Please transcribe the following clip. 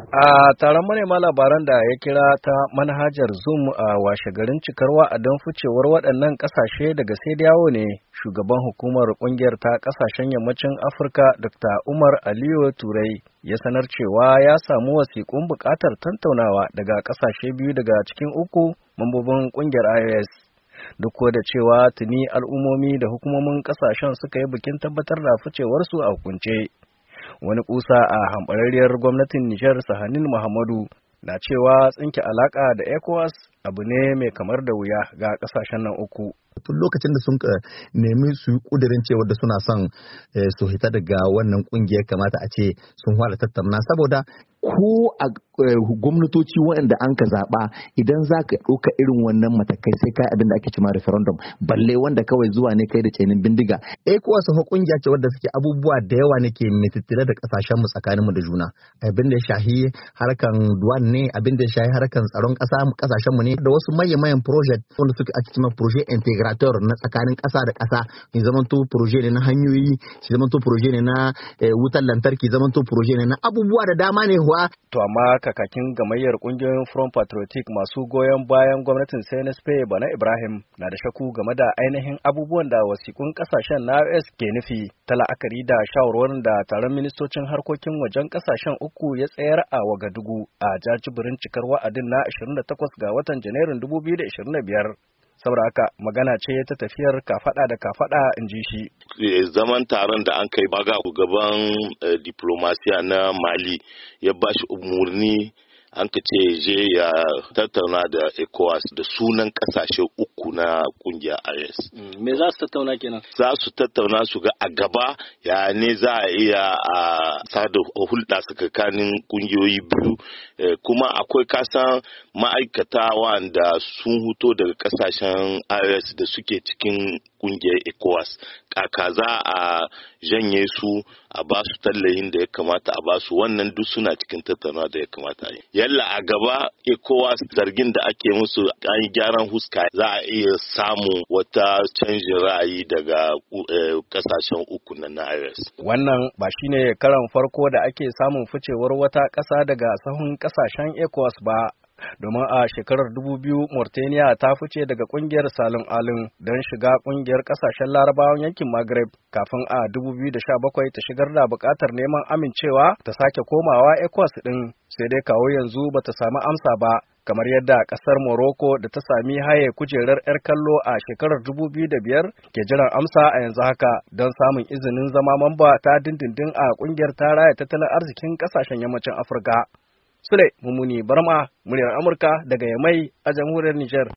A taron manema labaran da ya kira ta manhajar Zoom a washegarin cikar wa'adin ficewar waɗannan ƙasashe daga yawo ne, shugaban hukumar ƙungiyar ta ƙasashen yammacin Afirka Dr. Umar Aliyu Turai ya sanar cewa ya samu wasiƙun buƙatar tantaunawa daga ƙasashe biyu daga cikin uku mambobin ƙungiyar IOS. Duk da cewa tuni al'ummomi da hukumomin ƙasashen suka yi bikin tabbatar da ficewarsu a hukunce. Wani kusa a hamɓararriyar gwamnatin Nijar Sahanin Muhammadu na cewa tsinke alaƙa da ECOWAS abu ne mai kamar da wuya ga ƙasashen nan uku. Tun lokacin da sun nemi su yi ƙudurin cewa da suna son su hita daga wannan ƙungiyar kamata a ce sun fara tattauna saboda ko a gwamnatoci waɗanda an ka zaɓa idan za ka ɗauka irin wannan matakai sai kai abin da ake cema referendum balle wanda kawai zuwa ne kai da cenin bindiga. ECOWAS ho ƙungiya ce wadda suke abubuwa da yawa ne ke mitattire da ƙasashen mu tsakanin mu da juna. Abin da ya shahi harkan duwan ne, abin da ya shahi harkan tsaron ƙasashen mu ne da wasu manyan project wanda suke ake cema project integrator na tsakanin ƙasa da ƙasa. Ya zamanto project ne na hanyoyi, ya zamanto project ne na wutar lantarki, ya zamanto project ne na abubuwa da dama ne. To amma kakakin gamayyar kungiyoyin Front Patriotic masu goyon bayan gwamnatin CNSP Bana Ibrahim na da shaku game da ainihin abubuwan da wasikun kasashen na US ke nufi ta la'akari da shawarwarin da taron ministocin harkokin wajen kasashen uku ya tsayar a Wagadugu a jajibirin cikar wa'adin na 28 ga watan Janairun 2025. Saboda haka magana ce ta tafiyar kafada da kafada in ji shi. Zaman taron da an kai baga gaban diplomasiya na Mali ya bashi umurni an ka ce je ya tattauna da ECOWAS da sunan kasashe uku na kungiyar IS. Me za su tattauna kenan? Za su tattauna su ga a gaba ya ne za a iya a sada hulɗa tsakanin kungiyoyi biyu kuma akwai kasan ma'aikata wanda sun huto daga kasashen IS da suke cikin kungiyar ECOWAS. Kaka za a janye su a ba su tallahin da ya kamata a ba su wannan duk suna cikin tattaunawa da ya kamata yi. Yalla a gaba ECOWAS zargin da ake musu an yi gyaran huska za a iya samu wata canjin ra'ayi daga kasashen uku na IOS. Wannan ba shine karan farko da ake samun ficewar wata ƙasa daga sahun kasashen ECOWAS ba. Domin a shekarar 2000 Mauritania ta fice daga kungiyar Salin Alin don shiga kungiyar kasashen Larabawan yankin Maghreb kafin a 2017 ta shigar da bukatar neman amincewa ta sake komawa ECOWAS din, sai dai kawo yanzu bata samu amsa ba, kamar yadda kasar Morocco da ta sami haye kujerar 'yar kallo a shekarar 2005 ke jiran amsa a yanzu haka don samun izinin zama mamba ta dindindin a kungiyar ta raya tattalin arzikin kasashen yammacin Afirka. Sule Mumuni Barma, muryar Amurka daga Yamai a jamhuriyar Nijar.